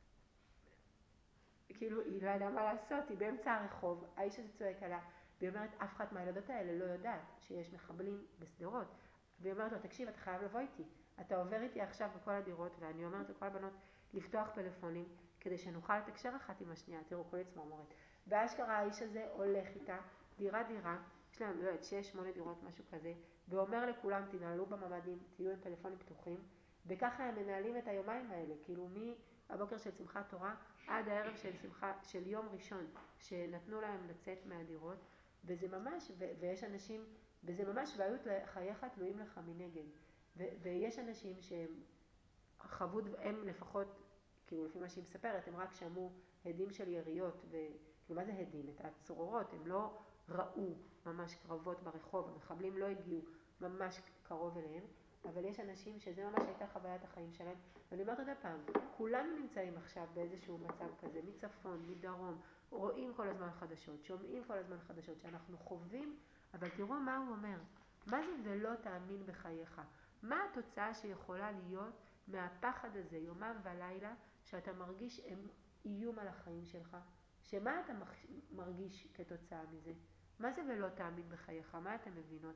כאילו היא לא ידעה מה לעשות, היא באמצע הרחוב, האיש הזה צועק עליה, והיא אומרת, אף אחת מהילדות האלה לא יודעת שיש מחבלים בסדרות. והיא אומרת לו, תקשיב, אתה חייב לבוא איתי, אתה עובר איתי עכשיו בכל הדירות, ואני אומרת לכל הבנות לפתוח פלאפונים, כדי שנוכל לתקשר אחת עם השנייה, תראו, כולי צמרמורת. באשכרה האיש הזה הולך איתה, דירה, יש להם, לא יודעת, 6-8 דירות, משהו כזה, ואומר לכולם, תנהלו בממדים, תהיו עם טלפונים פתוחים, וככה הם מנהלים את היומיים האלה, כאילו מהבוקר של שמחת תורה, עד הערב של יום ראשון, שנתנו להם לצאת מהדירות, וזה ממש, ויש אנשים, וזה ממש, והיו חייך תלויים לך מנגד, ויש אנשים שהם חוו, הם לפחות, כאילו לפי מה שהיא מספרת, הם רק שמעו הדים של יריות, וכאילו מה זה הדים? את הצרורות, הם לא ראו ממש קרבות ברחוב, המחבלים לא הגיעו ממש קרוב אליהם, אבל יש אנשים שזה ממש הייתה חוויית החיים שלהם, ואני אומרת עוד הפעם, כולנו נמצאים עכשיו באיזשהו מצב כזה, מצפון, מדרום, רואים כל הזמן חדשות, שומעים כל הזמן חדשות שאנחנו חווים, אבל תראו מה הוא אומר, מה זה ולא תאמין בחייך? מה התוצאה שיכולה להיות מהפחד הזה יומם ולילה, שאתה מרגיש הם איום על החיים שלך, שמה אתה מרגיש כתוצאה מזה? מה זה ולא תאמין בחייך? מה אתם מבינות?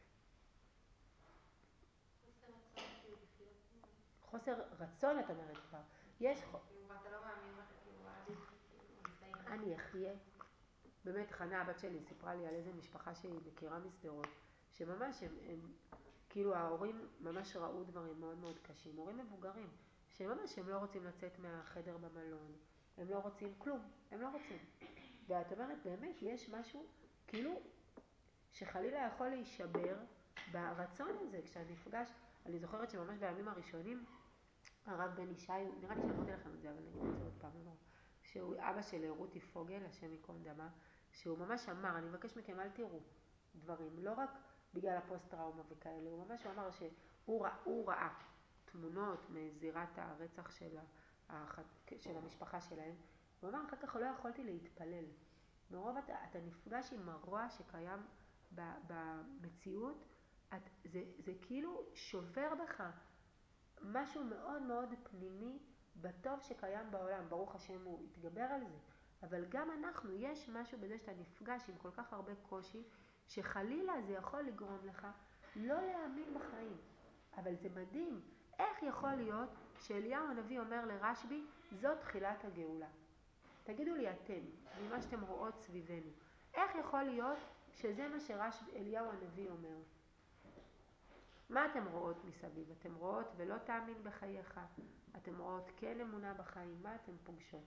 חוסר רצון את אומרת כבר. יש אתה לא מאמין בך, אני אחיה. באמת חנה הבת שלי סיפרה לי על איזה משפחה שהיא מכירה מסדרות, שממש הם כאילו ההורים ממש ראו דברים מאוד מאוד קשים, הורים מבוגרים, שממש הם לא רוצים לצאת מהחדר במלון, הם לא רוצים כלום, הם לא רוצים. ואת אומרת באמת יש משהו כאילו שחלילה יכול להישבר ברצון הזה כשאני נפגש. אני זוכרת שממש בימים הראשונים הרב בן ישי, נראה לי שאמרתי לכם את זה, אבל נגיד את זה עוד פעם, שהוא אבא של רותי פוגל, השם ייקום דמה, שהוא ממש אמר, אני מבקש מכם אל תראו דברים, לא רק בגלל הפוסט טראומה וכאלה, הוא ממש אמר שהוא ראה תמונות מזירת הרצח של המשפחה שלהם, הוא אמר אחר כך לא יכולתי להתפלל, מרוב אתה נפגש עם הרוע שקיים במציאות, זה כאילו שובר בך משהו מאוד מאוד פנימי בטוב שקיים בעולם, ברוך השם הוא התגבר על זה, אבל גם אנחנו, יש משהו בזה שאתה נפגש עם כל כך הרבה קושי, שחלילה זה יכול לגרום לך לא להאמין בחיים. אבל זה מדהים, איך יכול להיות שאליהו הנביא אומר לרשב"י, זאת תחילת הגאולה? תגידו לי אתם, ממה שאתם רואות סביבנו, איך יכול להיות שזה מה שאליהו הנביא אומר? מה אתם רואות מסביב? אתם רואות ולא תאמין בחייך? אתם רואות כן אמונה בחיים? מה אתם פוגשות?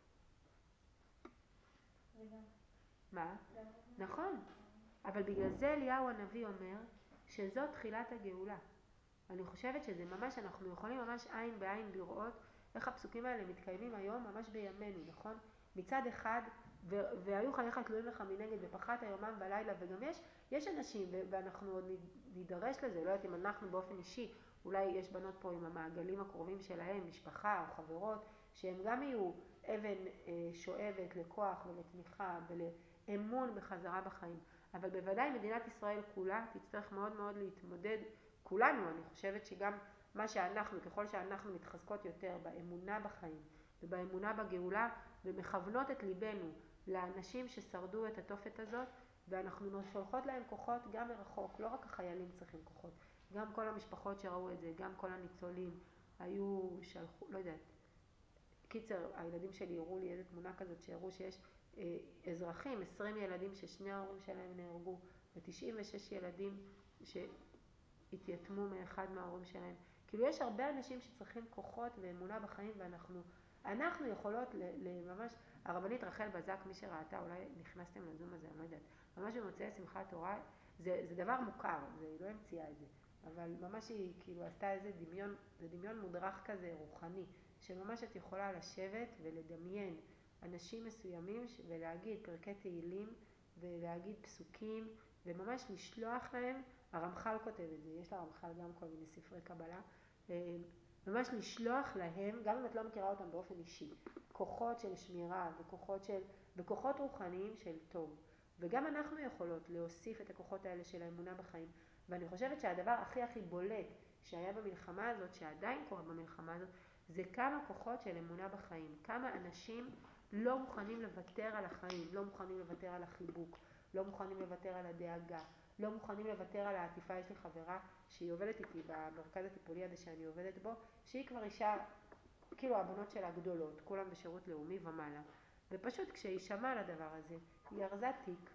מה? נכון. אבל בגלל זה אליהו הנביא אומר שזאת תחילת הגאולה. אני חושבת שזה ממש, אנחנו יכולים ממש עין בעין לראות איך הפסוקים האלה מתקיימים היום ממש בימינו, נכון? מצד אחד, והיו חייך תלויים לך מנגד בפחת היומם ולילה, וגם יש אנשים, ואנחנו עוד נידרש לזה, לא יודעת אם אנחנו באופן אישי, אולי יש בנות פה עם המעגלים הקרובים שלהם, משפחה או חברות, שהם גם יהיו אבן שואבת לכוח ולתמיכה ולאמון בחזרה בחיים. אבל בוודאי מדינת ישראל כולה תצטרך מאוד מאוד להתמודד, כולנו, אני חושבת שגם מה שאנחנו, ככל שאנחנו מתחזקות יותר באמונה בחיים ובאמונה בגאולה, ומכוונות את ליבנו לאנשים ששרדו את התופת הזאת, ואנחנו שולחות להם כוחות גם מרחוק, לא רק החיילים צריכים כוחות, גם כל המשפחות שראו את זה, גם כל הניצולים היו שלחו, לא יודעת, קיצר, הילדים שלי הראו לי איזו תמונה כזאת שהראו שיש אזרחים, 20 ילדים ששני ההורים שלהם נהרגו, ו96 ילדים שהתייתמו מאחד מההורים שלהם. כאילו יש הרבה אנשים שצריכים כוחות ואמונה בחיים, ואנחנו יכולות לממש, הרבנית רחל בזק, מי שראתה, אולי נכנסתם לזום הזה, אני לא יודעת, ממש במוצאי שמחת תורה, זה דבר מוכר, היא לא המציאה את זה, אבל ממש היא כאילו עשתה איזה דמיון, זה דמיון מודרך כזה רוחני, שממש את יכולה לשבת ולדמיין אנשים מסוימים ולהגיד פרקי תהילים ולהגיד פסוקים וממש לשלוח להם, הרמח"ל כותב את זה, יש לרמח"ל גם כל מיני ספרי קבלה, ממש לשלוח להם, גם אם את לא מכירה אותם באופן אישי, כוחות של שמירה וכוחות רוחניים של טוב. וגם אנחנו יכולות להוסיף את הכוחות האלה של האמונה בחיים. ואני חושבת שהדבר הכי בולט שהיה במלחמה הזאת, שעדיין קורה במלחמה הזאת, זה כמה כוחות של אמונה בחיים. כמה אנשים לא מוכנים לוותר על החיים, לא מוכנים לוותר על החיבוק, לא מוכנים לוותר על הדאגה, לא מוכנים לוותר על העטיפה. יש לי חברה שהיא עובדת איתי במרכז הטיפולי הזה שאני עובדת בו, שהיא כבר אישה, כאילו הבנות שלה גדולות, כולם בשירות לאומי ומעלה. ופשוט כשהיא שמעה על הדבר הזה, היא ארזה תיק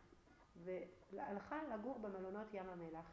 והלכה לגור במלונות ים המלח.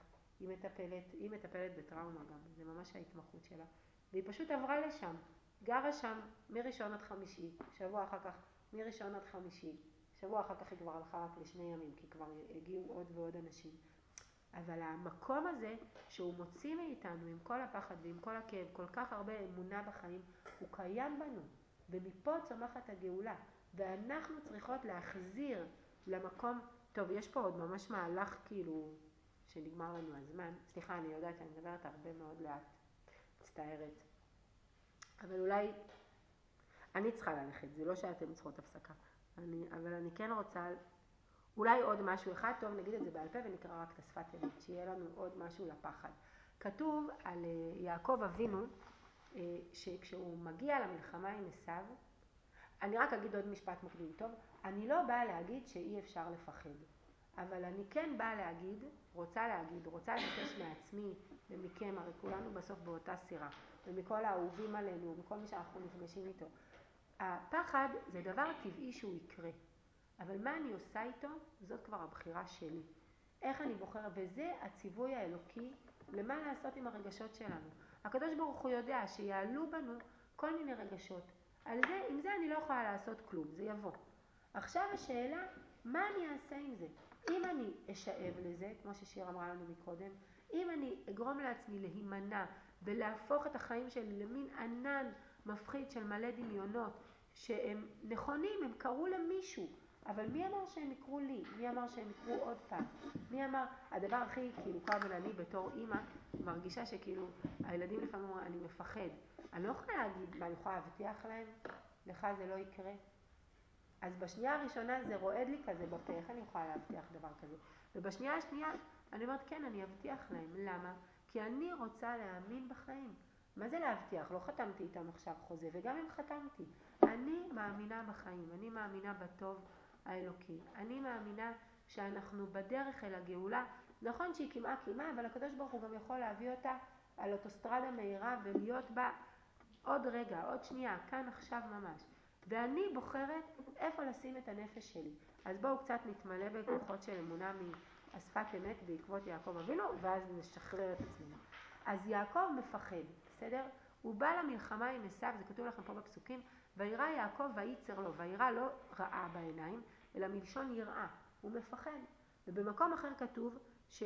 היא מטפלת בטראומה גם, זה ממש ההתמחות שלה. והיא פשוט עברה לשם, גרה שם מראשון עד חמישי, שבוע אחר כך מראשון עד חמישי, שבוע אחר כך היא כבר הלכה רק לשני ימים, כי כבר הגיעו עוד ועוד אנשים. אבל המקום הזה שהוא מוציא מאיתנו עם כל הפחד ועם כל הכאב, כל כך הרבה אמונה בחיים, הוא קיים בנו, ומפה צומחת הגאולה, ואנחנו צריכות להחזיר למקום, טוב, יש פה עוד ממש מהלך כאילו שנגמר לנו הזמן, סליחה, אני יודעת שאני מדברת הרבה מאוד לאט, מצטערת, אבל אולי אני צריכה ללכת, זה לא שאתם צריכות הפסקה, אבל אני כן רוצה אולי עוד משהו אחד, טוב נגיד את זה בעל פה ונקרא רק את השפת אמת, שיהיה לנו עוד משהו לפחד. כתוב על יעקב אבינו שכשהוא מגיע למלחמה עם עשיו, אני רק אגיד עוד משפט מקדים טוב, אני לא באה להגיד שאי אפשר לפחד, אבל אני כן באה להגיד, רוצה לבקש מעצמי ומכם, הרי כולנו בסוף באותה סירה, ומכל האהובים עלינו, ומכל מי שאנחנו נפגשים איתו. הפחד זה דבר טבעי שהוא יקרה, אבל מה אני עושה איתו? זאת כבר הבחירה שלי. איך אני בוחרת? וזה הציווי האלוקי למה לעשות עם הרגשות שלנו. הקדוש ברוך הוא יודע שיעלו בנו כל מיני רגשות. עם זה אני לא יכולה לעשות כלום, זה יבוא. עכשיו השאלה, מה אני אעשה עם זה? אם אני אשאב לזה, כמו ששיר אמרה לנו מקודם, אם אני אגרום לעצמי להימנע ולהפוך את החיים שלי למין ענן מפחיד של מלא דמיונות, שהם נכונים, הם קראו למישהו, אבל מי אמר שהם יקרו לי? מי אמר שהם יקרו עוד פעם? מי אמר? הדבר הכי כאילו כואב, אני בתור אימא מרגישה שכאילו הילדים לפעמים אומרים, אני מפחד. אני לא יכולה להגיד, מה אני יכולה להבטיח להם? לך זה לא יקרה. אז בשנייה הראשונה זה רועד לי כזה בפה, איך אני יכולה להבטיח דבר כזה? ובשנייה השנייה אני אומרת, כן, אני אבטיח להם. למה? כי אני רוצה להאמין בחיים. מה זה להבטיח? לא חתמתי איתם עכשיו חוזה, וגם אם חתמתי. אני מאמינה בחיים, אני מאמינה בטוב האלוקי. אני מאמינה שאנחנו בדרך אל הגאולה. נכון שהיא כמעה, אבל הקדוש ברוך הוא גם יכול להביא אותה על אוטוסטרדה מהירה ולהיות בה עוד רגע, עוד שנייה, כאן עכשיו ממש. ואני בוחרת איפה לשים את הנפש שלי. אז בואו קצת נתמלא בכוחות של אמונה מהשפת אמת בעקבות יעקב אבינו, ואז נשחרר את עצמנו. אז יעקב מפחד, בסדר? הוא בא למלחמה עם עשיו, זה כתוב לכם פה בפסוקים, וירא יעקב וייצר לו, וירא לא ראה בעיניים, אלא מלשון יראה, הוא מפחד. ובמקום אחר כתוב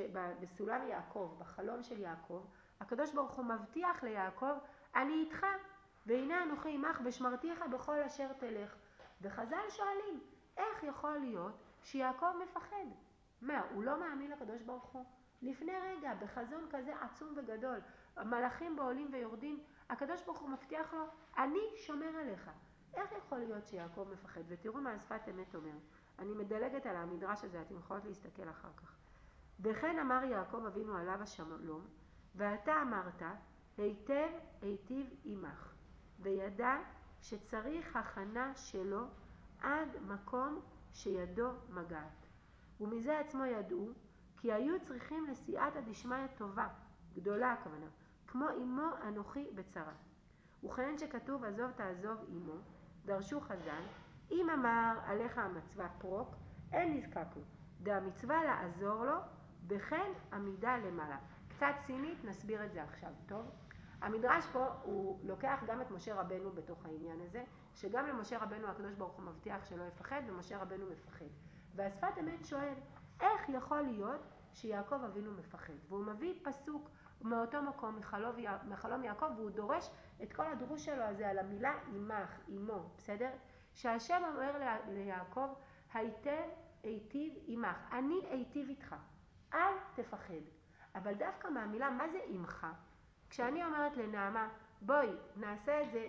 שבסולם יעקב, בחלום של יעקב, הקדוש ברוך הוא מבטיח ליעקב, אני איתך, והנה אנוכי עמך ושמרתיך בכל אשר תלך. וחז"ל שואלים, איך יכול להיות שיעקב מפחד? מה, הוא לא מאמין לקדוש ברוך הוא? לפני רגע, בחזון כזה עצום וגדול, מלאכים בעולים ויורדים, הקדוש ברוך הוא מבטיח לו, אני שומר עליך. איך יכול להיות שיעקב מפחד? ותראו מה השפת אמת אומר. אני מדלגת על המדרש הזה, אתם יכולות להסתכל אחר כך. וכן אמר יעקב אבינו עליו השלום, ואתה אמרת, היטב היטיב עמך, וידע שצריך הכנה שלו עד מקום שידו מגעת. ומזה עצמו ידעו, כי היו צריכים לסייעתא דשמיא טובה, גדולה הכוונה, כמו אמו אנוכי בצרה. וכן שכתוב עזוב תעזוב אמו, דרשו חז"ל, אם אמר עליך המצווה פרוק, אין נזקק לו, והמצווה לעזור לו, בכן עמידה למעלה. קצת סינית, נסביר את זה עכשיו, טוב? המדרש פה הוא לוקח גם את משה רבנו בתוך העניין הזה, שגם למשה רבנו הקדוש ברוך הוא מבטיח שלא יפחד, ומשה רבנו מפחד. והשפת אמת שואל, איך יכול להיות שיעקב אבינו מפחד? והוא מביא פסוק מאותו מקום, מחלום יעקב, והוא דורש את כל הדרוש שלו הזה על המילה עמך, עמו, בסדר? שהשם אומר ליעקב, היטב היטיב עמך, אני היטיב איתך, אל תפחד. אבל דווקא מהמילה, מה זה עמך? כשאני אומרת לנעמה, בואי נעשה את זה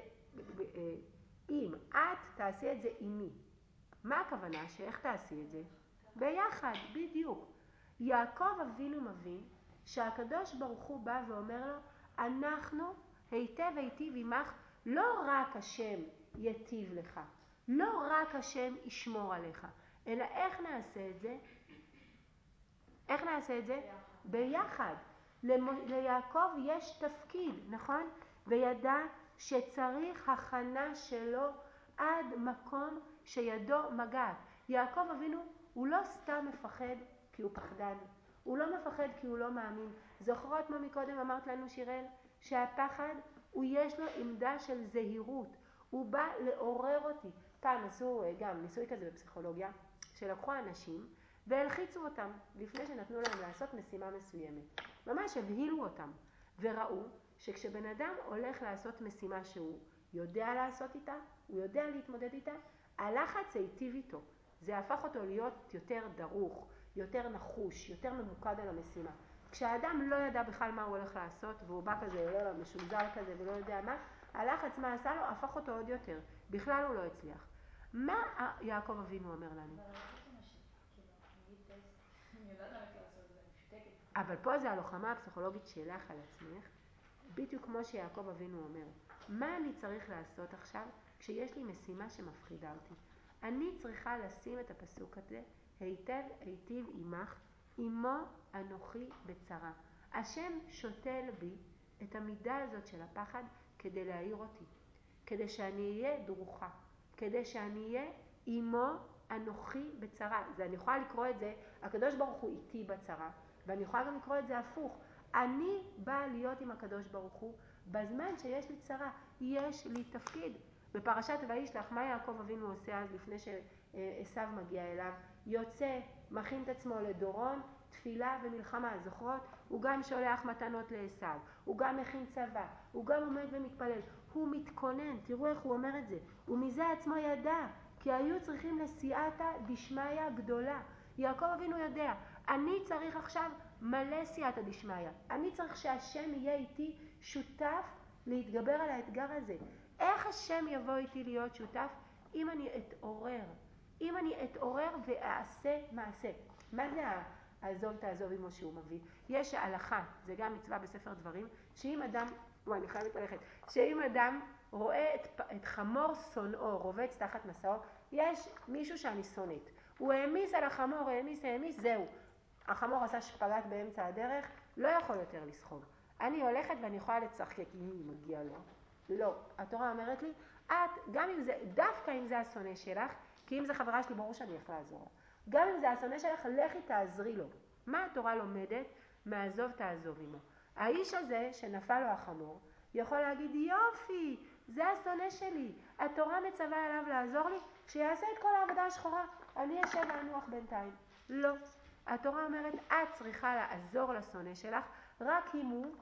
עם, את תעשי את זה עימי. מה הכוונה? שאיך תעשי את זה? ביחד, בדיוק. יעקב אבינו מבין שהקדוש ברוך הוא בא ואומר לו, אנחנו היטב היטיב עמך, לא רק השם יטיב לך, לא רק השם ישמור עליך, אלא איך נעשה את זה? איך נעשה את זה? ביחד. ליעקב יש תפקיד, נכון? וידע שצריך הכנה שלו עד מקום שידו מגעת. יעקב אבינו הוא לא סתם מפחד כי הוא פחדן, הוא לא מפחד כי הוא לא מאמין. זוכרות מה מקודם אמרת לנו שיראל? שהפחד הוא יש לו עמדה של זהירות, הוא בא לעורר אותי. פעם עשו גם ניסוי כזה בפסיכולוגיה, שלקחו אנשים והלחיצו אותם לפני שנתנו להם לעשות משימה מסוימת. ממש הבהילו אותם וראו שכשבן אדם הולך לעשות משימה שהוא יודע לעשות איתה, הוא יודע להתמודד איתה, הלחץ היטיב איתו. זה הפך אותו להיות יותר דרוך, יותר נחוש, יותר ממוקד על המשימה. כשהאדם לא ידע בכלל מה הוא הולך לעשות, והוא בא כזה, עולה לו משולזל כזה ולא יודע מה, הלחץ מה עשה לו? הפך אותו עוד יותר. בכלל הוא לא הצליח. מה יעקב אבינו אומר לנו? אני יודעת ללכת לעשות את זה, אני משותקת. אבל פה זה הלוחמה הפסיכולוגית שלך על עצמך. בדיוק כמו שיעקב אבינו אומר. מה אני צריך לעשות עכשיו כשיש לי משימה שמפחידה אותי? אני צריכה לשים את הפסוק הזה, היטב היטיב עמך, עמו אנוכי בצרה. השם שותל בי את המידה הזאת של הפחד כדי להעיר אותי, כדי שאני אהיה דרוכה, כדי שאני אהיה עמו אנוכי בצרה. זה אני יכולה לקרוא את זה, הקדוש ברוך הוא איתי בצרה, ואני יכולה גם לקרוא את זה הפוך. אני באה להיות עם הקדוש ברוך הוא בזמן שיש לי צרה, יש לי תפקיד. בפרשת וישלח, מה יעקב אבינו עושה אז לפני שעשיו מגיע אליו? יוצא, מכין את עצמו לדורון, תפילה ומלחמה, זוכרות? הוא גם שולח מתנות לעשיו, הוא גם מכין צבא, הוא גם עומד ומתפלל, הוא מתכונן, תראו איך הוא אומר את זה, ומזה עצמו ידע, כי היו צריכים לסייעתא דשמיא גדולה. יעקב אבינו יודע, אני צריך עכשיו מלא סייעתא דשמיא, אני צריך שהשם יהיה איתי שותף להתגבר על האתגר הזה. איך השם יבוא איתי להיות שותף? אם אני אתעורר ואעשה מעשה. מה זה העזוב תעזוב עמו שהוא מביא? יש ההלכה, זה גם מצווה בספר דברים, שאם אדם, אני חייבת ללכת, שאם אדם רואה את חמור שונאו רובץ תחת מסעו, יש מישהו שאני שונאת, הוא העמיס על החמור, העמיס, זהו, החמור עשה שפגת באמצע הדרך, לא יכול יותר לסחוב. אני הולכת ואני יכולה לצחק, כי מגיע לו. לא, התורה אומרת לי, גם אם זה, דווקא אם זה השונא שלך, כי אם זה חברה שלי, ברור שאני יכולה לעזור. גם אם זה השונא שלך, לכי תעזרי לו. מה התורה לומדת? מעזוב תעזוב עמו. האיש הזה שנפל לו החמור, יכול להגיד, יופי, זה השונא שלי. התורה מצווה עליו לעזור לי, שיעשה את כל העבודה השחורה. אני אשב ואנוח בינתיים. לא. התורה אומרת, את צריכה לעזור לשונא שלך, רק אם הוא,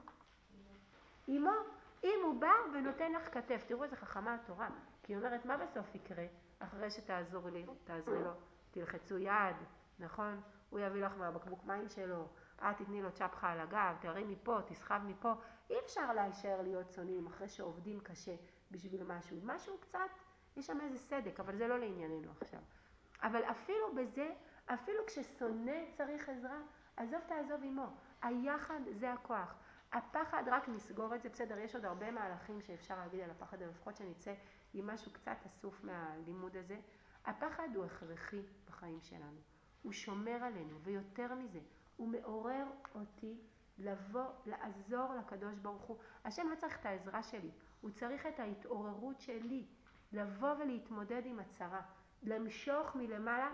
אם הוא בא ונותן לך כתף. תראו איזה חכמה התורה, כי היא אומרת, מה בסוף יקרה? אחרי שתעזרי לו, תלחצו יד, נכון? הוא יביא לך מהבקבוק מים שלו, את תתני לו צ'פחה על הגב, תראי מפה, תסחב מפה. אי אפשר להישאר להיות שונאים אחרי שעובדים קשה בשביל משהו קצת, יש שם איזה סדק, אבל זה לא לענייננו עכשיו. אבל אפילו בזה, אפילו כששונא צריך עזרה, עזוב תעזוב עמו. היחד זה הכוח. הפחד, רק נסגור את זה, בסדר, יש עוד הרבה מהלכים שאפשר להגיד על הפחד, לפחות שנצא עם משהו קצת אסוף מהלימוד הזה. הפחד הוא הכרחי בחיים שלנו. הוא שומר עלינו, ויותר מזה, הוא מעורר אותי לבוא, לעזור לקדוש ברוך הוא. השם לא צריך את העזרה שלי, הוא צריך את ההתעוררות שלי, לבוא ולהתמודד עם הצרה, למשוך מלמעלה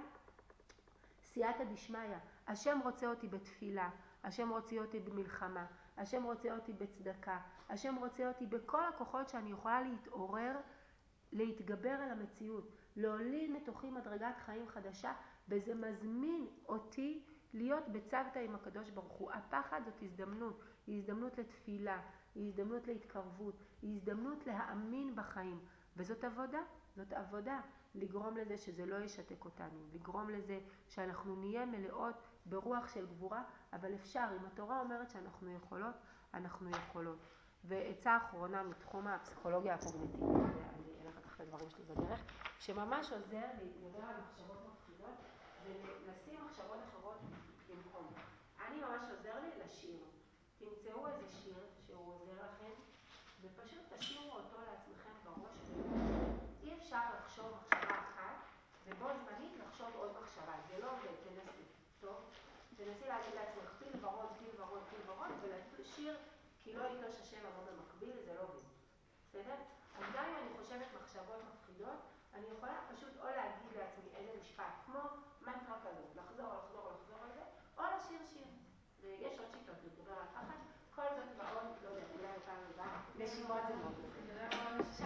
סייעתא דשמיא. השם רוצה אותי בתפילה, השם רוצה אותי במלחמה, השם רוצה אותי בצדקה, השם רוצה אותי בכל הכוחות שאני יכולה להתעורר, להתגבר על המציאות, להוליד מתוכי מדרגת חיים חדשה, וזה מזמין אותי להיות בצוותא עם הקדוש ברוך הוא. הפחד זאת הזדמנות, היא הזדמנות לתפילה, היא הזדמנות להתקרבות, היא הזדמנות להאמין בחיים, וזאת עבודה, זאת עבודה, לגרום לזה שזה לא ישתק אותנו, לגרום לזה שאנחנו נהיה מלאות ברוח של גבורה, אבל אפשר, אם התורה אומרת שאנחנו יכולות, אנחנו יכולות. ועצה אחרונה מתחום הפסיכולוגיה הקוגניטיבית, אני אלך אחרי דברים שלי בדרך, שממש עוזר להתגבר על מחשבות מפחידות, ולשים מחשבות אחרות במקום. אני ממש עוזר לי לשיר. תמצאו איזה שיר שהוא עוזר לכם, ופשוט תשירו אותו לעצמכם בראש. אי אפשר לחשוב מחשבה אחת, ובו זמנית לחשוב עוד מחשבה. זה לא עובד, תנסי. טוב? תנסי להגיד לעצמך פיל ורוד, פיל ורוד, פיל ורוד, ולשיר כי לא יטוש השם עמו במקביל, זה לא עובד. בסדר? אז גם אם אני חושבת מחשבות מפחידות, אני יכולה פשוט או להגיד לעצמי איזה משפט, כמו מנטרה כזאת, לחזור על זה, או לשיר שיר. ויש עוד שיטות להתגבר על פחד, כל זאת ועוד, לא יודע, אולי פעם הבאה, נשימות זה מאוד.